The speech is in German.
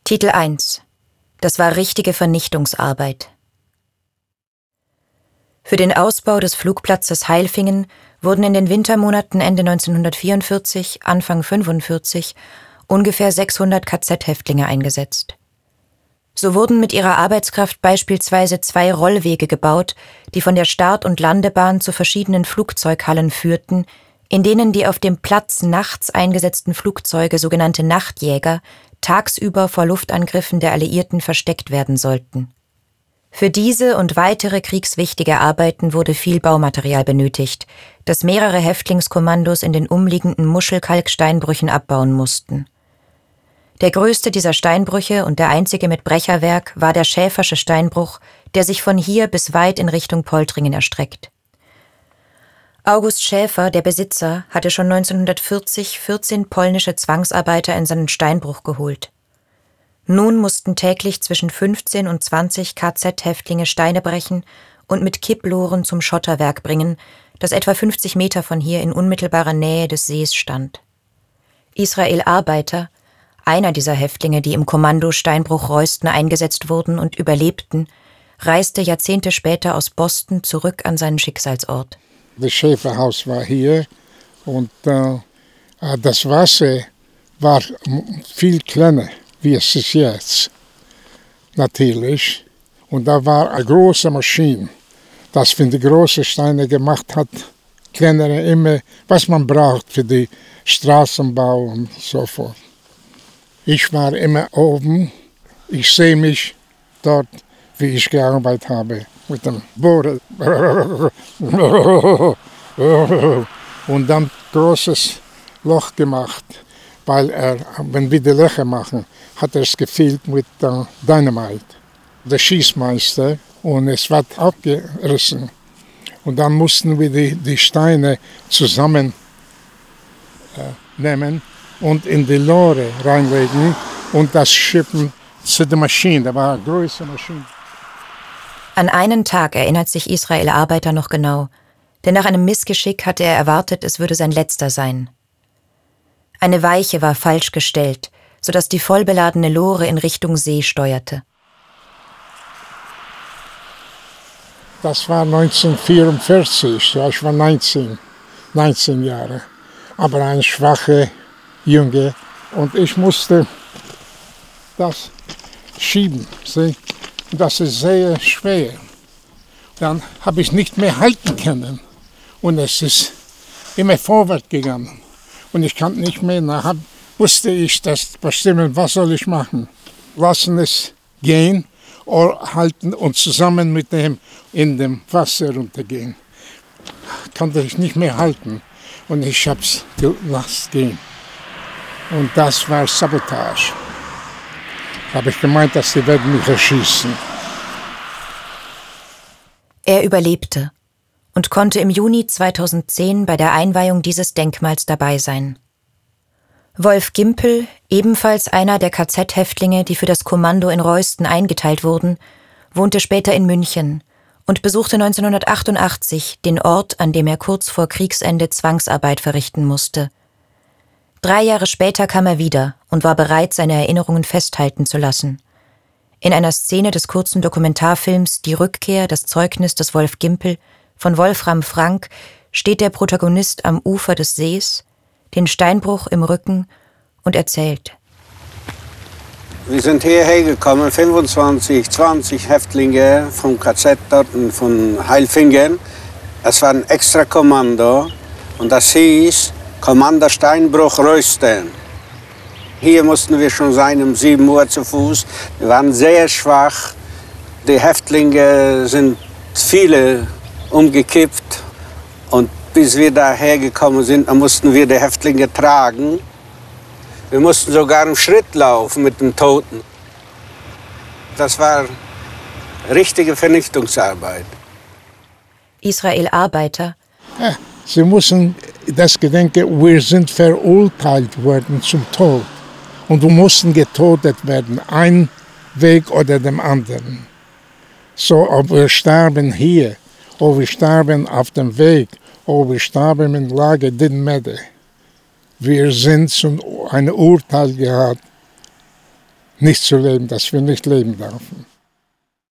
Titel 1. Das war richtige Vernichtungsarbeit. Für den Ausbau des Flugplatzes Heilfingen wurden in den Wintermonaten Ende 1944, Anfang 1945 ungefähr 600 KZ-Häftlinge eingesetzt. So wurden mit ihrer Arbeitskraft beispielsweise 2 Rollwege gebaut, die von der Start- und Landebahn zu verschiedenen Flugzeughallen führten, in denen die auf dem Platz nachts eingesetzten Flugzeuge, sogenannte Nachtjäger, tagsüber vor Luftangriffen der Alliierten versteckt werden sollten. Für diese und weitere kriegswichtige Arbeiten wurde viel Baumaterial benötigt, das mehrere Häftlingskommandos in den umliegenden Muschelkalksteinbrüchen abbauen mussten. Der größte dieser Steinbrüche und der einzige mit Brecherwerk war der Schäfersche Steinbruch, der sich von hier bis weit in Richtung Poltringen erstreckt. August Schäfer, der Besitzer, hatte schon 1940 14 polnische Zwangsarbeiter in seinen Steinbruch geholt. Nun mussten täglich zwischen 15 und 20 KZ-Häftlinge Steine brechen und mit Kipploren zum Schotterwerk bringen, das etwa 50 Meter von hier in unmittelbarer Nähe des Sees stand. Israel Arbeiter, einer dieser Häftlinge, die im Kommando Steinbruch Reusten eingesetzt wurden und überlebten, reiste Jahrzehnte später aus Boston zurück an seinen Schicksalsort. Das Schäferhaus war hier und das Wasser war viel kleiner, wie es ist jetzt, natürlich. Und da war eine große Maschine, das wenn die großen Steine gemacht hat, kleinere immer, was man braucht für den Straßenbau und so fort. Ich war immer oben, ich sehe mich dort, wie ich gearbeitet habe, mit dem Bohren. Und dann großes Loch gemacht, weil wenn wir die Löcher machen, hat es gefehlt mit Dynamite. Der Schießmeister, und es wird abgerissen. Und dann mussten wir die Steine zusammen nehmen und in die Lore reinlegen und das schippen zu der Maschine. Da war eine große Maschine. An einen Tag erinnert sich Israel Arbeiter noch genau, denn nach einem Missgeschick hatte er erwartet, es würde sein letzter sein. Eine Weiche war falsch gestellt, sodass die vollbeladene Lore in Richtung See steuerte. Das war 1944, ja, ich war 19 Jahre, aber ein schwacher Junge. Und ich musste das schieben, sehen. Das ist sehr schwer. Dann habe ich nicht mehr halten können. Und es ist immer vorwärts gegangen. Und ich kann nicht mehr. Nachher wusste ich das bestimmen, was soll ich machen. Lassen es gehen oder halten und zusammen mit dem in dem Wasser runtergehen. Konnte ich nicht mehr halten. Und ich habe es gelassen gehen. Und das war Sabotage. Habe ich gemeint, dass sie werden mich erschießen. Er überlebte und konnte im Juni 2010 bei der Einweihung dieses Denkmals dabei sein. Wolf Gimpel, ebenfalls einer der KZ-Häftlinge, die für das Kommando in Reusten eingeteilt wurden, wohnte später in München und besuchte 1988 den Ort, an dem er kurz vor Kriegsende Zwangsarbeit verrichten musste. 3 Jahre später kam er wieder und war bereit, seine Erinnerungen festhalten zu lassen. In einer Szene des kurzen Dokumentarfilms »Die Rückkehr, das Zeugnis des Wolf Gimpel« von Wolfram Frank steht der Protagonist am Ufer des Sees, den Steinbruch im Rücken und erzählt. Wir sind hierher gekommen, 25, 20 Häftlinge vom KZ dort von Heilfingen. Es war ein extra Kommando und das hieß Kommando Steinbruch Reusten. Hier mussten wir schon sein um 7 Uhr zu Fuß. Wir waren sehr schwach. Die Häftlinge sind viele umgekippt. Und bis wir daher gekommen sind, mussten wir die Häftlinge tragen. Wir mussten sogar im Schritt laufen mit dem Toten. Das war richtige Vernichtungsarbeit. Israel Arbeiter. Ja, Sie müssen das gedenken, wir sind verurteilt worden zum Tod. Und wir mussten getötet werden, ein Weg oder dem anderen. So, ob wir sterben hier, ob wir sterben auf dem Weg, ob wir sterben im Lager, didn't matter. Wir sind zu einem Urteil gehabt, nicht zu leben, dass wir nicht leben dürfen.